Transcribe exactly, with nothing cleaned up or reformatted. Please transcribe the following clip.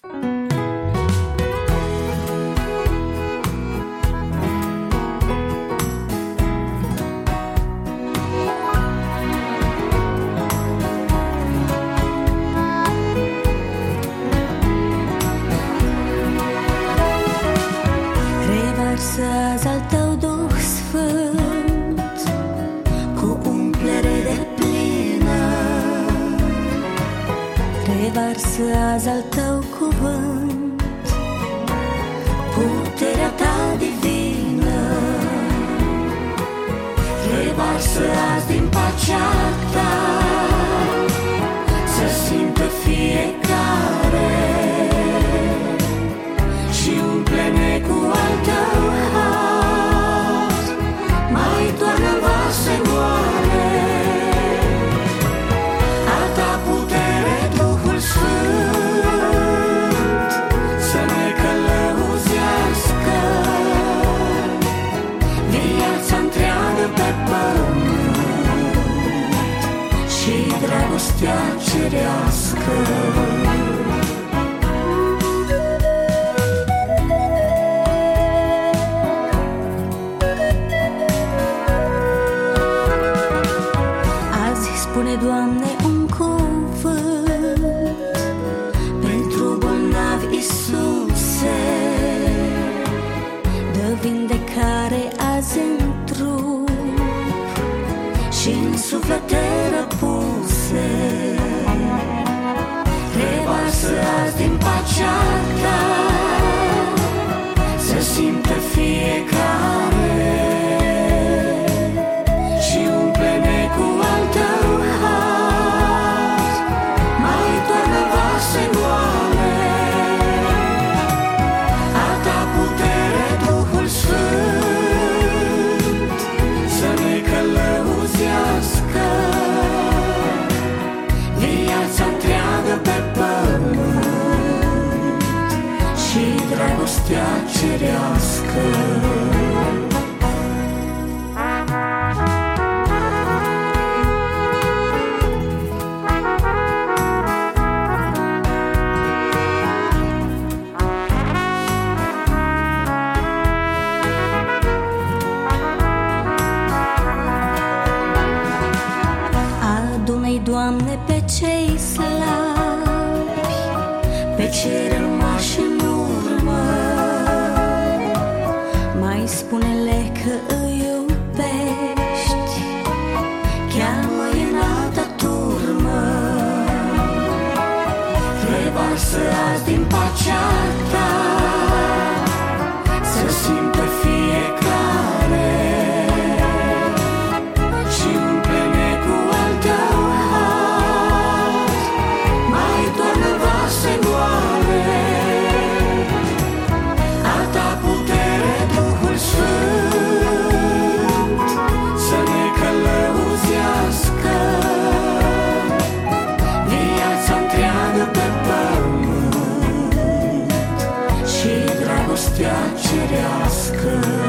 Revarsă azi al tău Duh Sfânt cu umplere deplină. Revarsă azi al tău cuvânt, puterea ta divină. Revarsă azi din pacea ta, să simtă fiecare și umple-ne cu al tău har. Mai toarnă vase goale a ta putere, Duhul Sfânt, să ne călăuzească viața întreagă pe pământ și dragostea cerească. Spune, Doamne, un cuvânt pentru bolnavi, Iisuse. Dă vindecare azi în trup și în suflete răpuse. Revarsă azi din pacea ta, să simtă fiecare și umple-ne cu al tău har. Mai toarnă vase goale a ta putere, Duhul Sfânt, să ne călăuzească viața întreagă pe pământ și dragostea cerească. Doamne, pe cei slabi, pe cei rămași în urmă, mai spune-le că îi iubești, cheamă-i în alta turmă. Revarsă azi din pacea ta, să simtă fiecare și umple-ne cu al tău har. Mai toarnă vase goale a ta putere, Duhul Sfânt, să ne călăuzească viața întreagă pe pământ și dragostea cerească.